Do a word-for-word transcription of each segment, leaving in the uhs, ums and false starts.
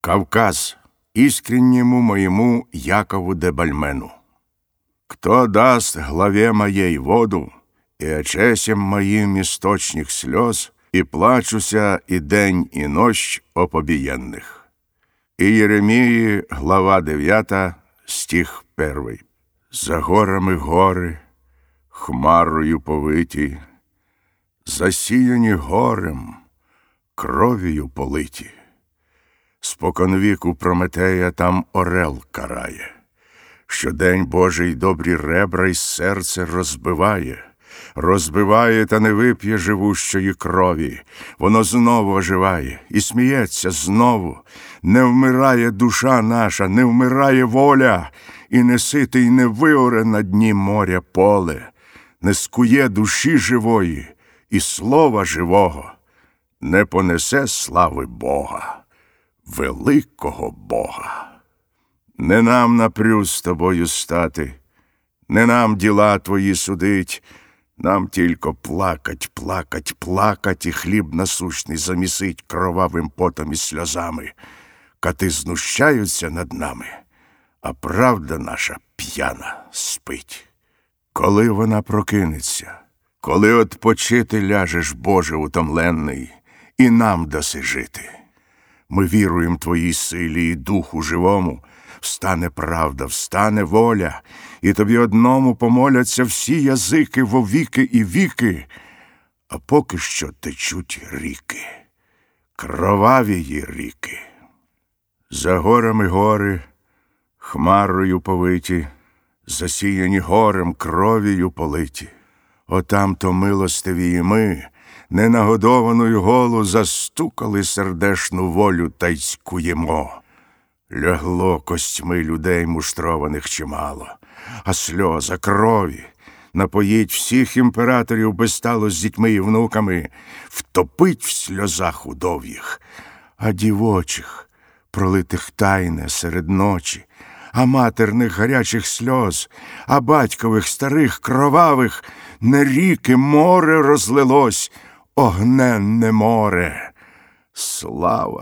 Кавказ искреннему моему Якову де Бальмену. Кто даст главе моей воду, и очесем моим источник слез, и плачуся и день, и ночь о побиенных. І Єремії, глава дев'ята, стих перший. За горами гори, хмарою повиті, засіяні горем, кров'ю политі. Споконвіку Прометея там орел карає. Щодень Божий добрі ребра й серце розбиває. Розбиває та не вип'є живущої крові. Воно знову оживає і сміється знову. Не вмирає душа наша, не вмирає воля, і не ситий не виоре на дні моря поле, не скує душі живої і слова живого, не понесе слави Бога, великого Бога. Не нам напрю з тобою стати, не нам діла твої судить, нам тільки плакать, плакать, плакать, і хліб насущний замісить кровавим потом і сльозами. Кати знущаються над нами, а правда наша п'яна спить. Коли вона прокинеться, коли отпочити ляжеш, Боже утомленний, і нам даси жити. Ми віруємо твоїй силі і духу живому, встане правда, встане воля, і тобі одному помоляться всі язики во віки і віки, а поки що течуть ріки, кровавії ріки. За горами гори, хмарою повиті, засіяні горем, кров'ю политі. Отам-то милостиві ми, ненагодованою голу, застукали сердешну волю та й скуємо. Лягло костьми людей муштрованих чимало, а сльоза крові напоїть всіх імператорів безстало з дітьми і внуками, втопить в сльозах удов'їх, а дівочих, пролитих тайне серед ночі, а матерних гарячих сльоз, а батькових старих кровавих, не ріки море розлилось, огненне море. Слава,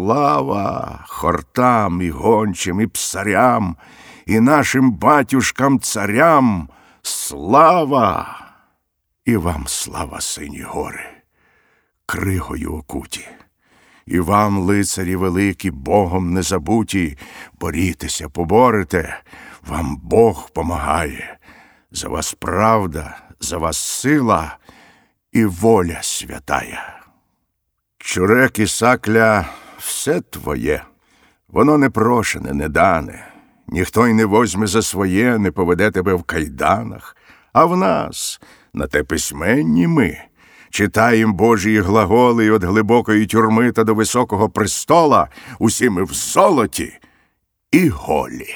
слава хортам і гончим, і псарям, і нашим батюшкам-царям, слава! І вам слава, сині гори, кригою окуті. І вам, лицарі великі, Богом не забуті, борітеся, поборете, вам Бог помагає. За вас правда, за вас сила і воля святая. Чурек і сакля – все твоє, воно не прошене, не дане, ніхто й не возьме за своє, не поведе тебе в кайданах, а в нас, на те письменні ми, читаєм Божії глаголи, і від глибокої тюрми та до високого престола усі ми в золоті і голі.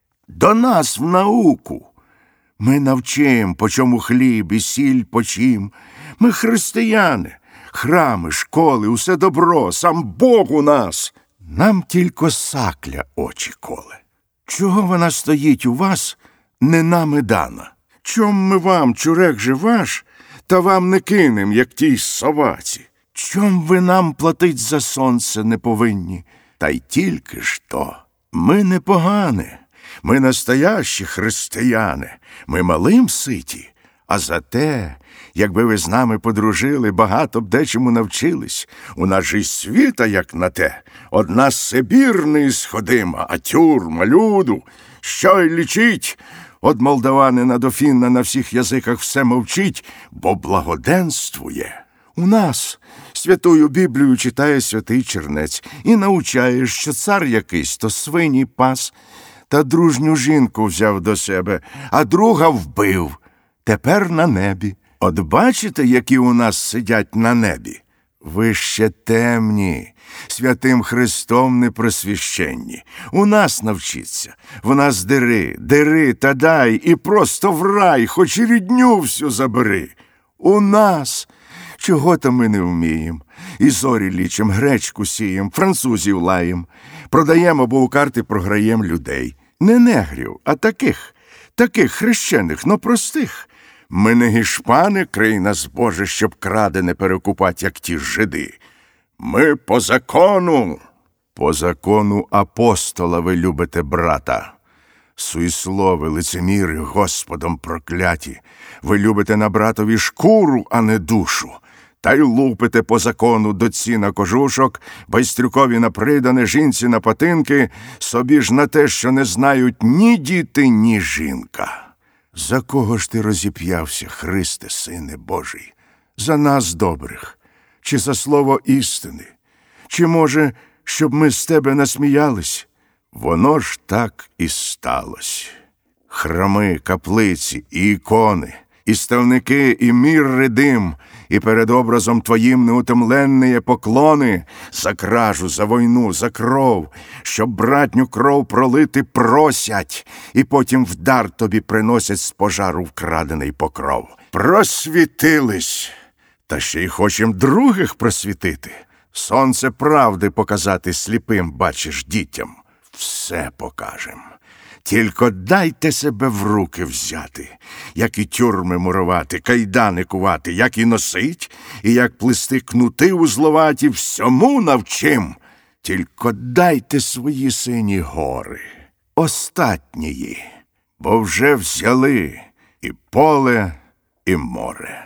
До нас в науку. Ми навчим, по чому хліб і сіль почим. Ми християни, храми, школи, усе добро, сам Бог у нас. Нам тільки сакля очі коле. Чого вона стоїть у вас, не нами дана? Чом ми вам, чурек же ваш, та вам не кинем, як тій соваці? Чом ви нам платить за сонце не повинні? Та й тільки ж то. Ми не погане, ми настоящі християни, ми малим ситі, а зате, якби ви з нами подружили, багато б дечому навчились. У нас же й світа, як на те, одна Сибір не ісходима, а тюрма, люду, що й лічить. От молдаванина до фінна на всіх язиках все мовчить, бо благоденствує. У нас святую Біблію читає святий чернець і навчає, що цар якийсь то свині пас, та дружню жінку взяв до себе, а друга вбив. Тепер на небі. От бачите, які у нас сидять на небі? Ви ще темні, святим Христом не просвященні. У нас навчіться, в нас дири, дири та дай, і просто в рай, хоч і рідню всю забери. У нас, чого-то ми не вміємо. І зорі лічим, гречку сієм, французів лаєм. Продаємо, бо у карти програєм людей. Не негрів, а таких, таких хрещених, но простих. Ми не гішпани, крий нас, Боже, щоб крадене перекупать, як ті жиди. Ми по закону, По закону апостола ви любите брата. Суєслови, лицеміри, Господом прокляті. Ви любите на братові шкуру, а не душу. Та й лупите по закону доці на кожушок, байстрюкові на придане, жінці на патинки, собі ж на те, що не знають ні діти, ні жінка. За кого ж ти розіп'явся, Христе, Сине Божий? За нас добрих? Чи за слово істини? Чи, може, щоб ми з тебе насміялись? Воно ж так і сталось. Храми, каплиці і ікони, і ставники, і мір редим, і перед образом твоїм неутомленні поклони за кражу, за війну, за кров, щоб братню кров пролити просять, і потім в дар тобі приносять з пожару вкрадений покров. Просвітились, та ще й хочем других просвітити. Сонце правди показати сліпим, бачиш, дітям. Все покажем. Тільки дайте себе в руки взяти, як і тюрми мурувати, кайдани кувати, як і носить, і як плести кнути узловаті, всьому навчим. Тільки дайте свої сині гори, остатнії, бо вже взяли і поле, і море.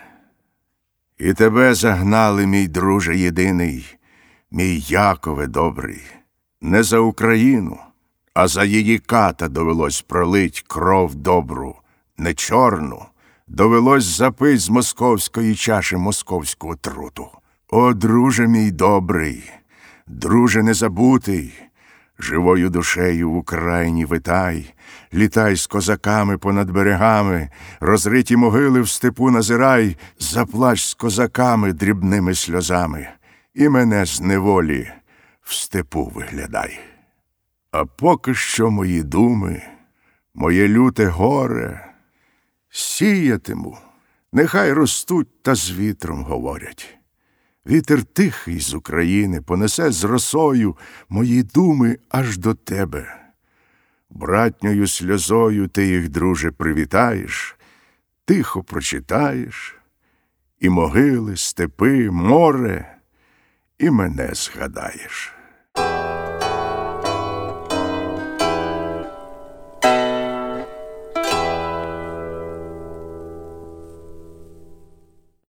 І тебе загнали, мій друже єдиний, мій Якове добрий, не за Україну, а за її ката довелось пролить кров добру, не чорну, довелось запить з московської чаші московську отруту. О, друже мій добрий, друже незабутий, живою душею в Україні витай, літай з козаками понад берегами, розриті могили в степу назирай, заплач з козаками дрібними сльозами, і мене з неволі в степу виглядай. А поки що мої думи, моє люте горе, сіятиму, нехай ростуть та з вітром говорять. Вітер тихий з України понесе з росою мої думи аж до тебе. Братньою сльозою ти їх, друже, привітаєш, тихо прочитаєш, і могили, степи, море, і мене згадаєш.